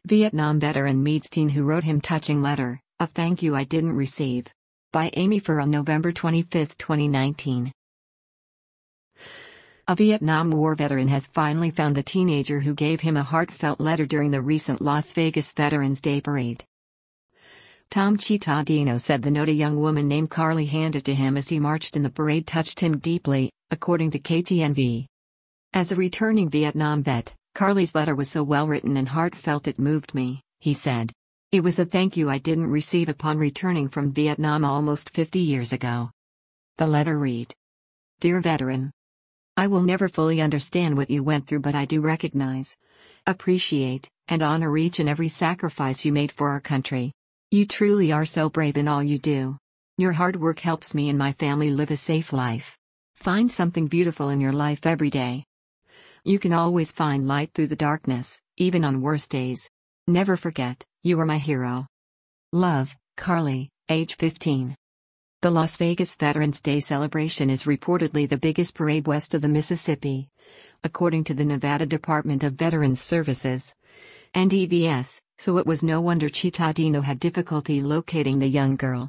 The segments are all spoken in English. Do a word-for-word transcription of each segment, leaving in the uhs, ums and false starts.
Vietnam veteran meets teen who wrote him touching letter, a thank you I didn't receive. By Amy Farr on November twenty-fifth, twenty nineteen. A Vietnam War veteran has finally found the teenager who gave him a heartfelt letter during the recent Las Vegas Veterans Day parade. Tom Cittadino said the note a young woman named Carly handed to him as he marched in the parade touched him deeply, according to K T N V. As a returning Vietnam vet, Carly's letter was so well written and heartfelt it moved me, he said. It was a thank you I didn't receive upon returning from Vietnam almost fifty years ago. The letter read: Dear veteran, I will never fully understand what you went through, but I do recognize, appreciate, and honor each and every sacrifice you made for our country. You truly are so brave in all you do. Your hard work helps me and my family live a safe life. Find something beautiful in your life every day. You can always find light through the darkness, even on worst days. Never forget, you are my hero. Love, Carly, age fifteen. The Las Vegas Veterans Day celebration is reportedly the biggest parade west of the Mississippi, according to the Nevada Department of Veterans Services, N D V S, so it was no wonder Cittadino had difficulty locating the young girl.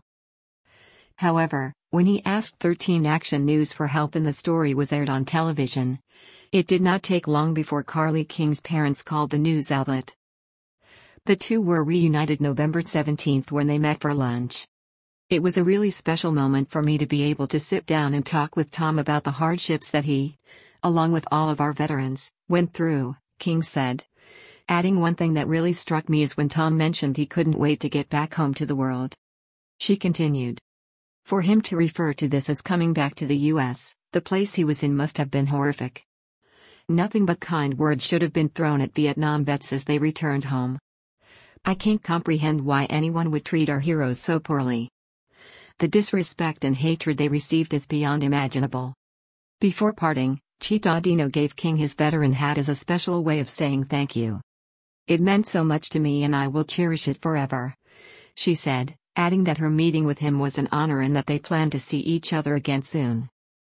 However, when he asked thirteen Action News for help and the story was aired on television, it did not take long before Carly King's parents called the news outlet. The two were reunited November seventeenth when they met for lunch. It was a really special moment for me to be able to sit down and talk with Tom about the hardships that he, along with all of our veterans, went through, King said. Adding one thing that really struck me is when Tom mentioned he couldn't wait to get back home to the world. She continued. For him to refer to this as coming back to the U S, the place he was in must have been horrific. Nothing but kind words should have been thrown at Vietnam vets as they returned home. I can't comprehend why anyone would treat our heroes so poorly. The disrespect and hatred they received is beyond imaginable. Before parting, Cittadino gave King his veteran hat as a special way of saying thank you. It meant so much to me and I will cherish it forever, she said, adding that her meeting with him was an honor and that they plan to see each other again soon.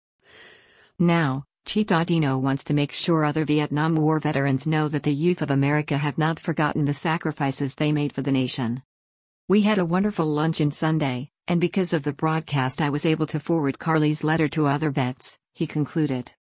Now, Cittadino wants to make sure other Vietnam War veterans know that the youth of America have not forgotten the sacrifices they made for the nation. We had a wonderful luncheon Sunday, and because of the broadcast I was able to forward Carly's letter to other vets, he concluded.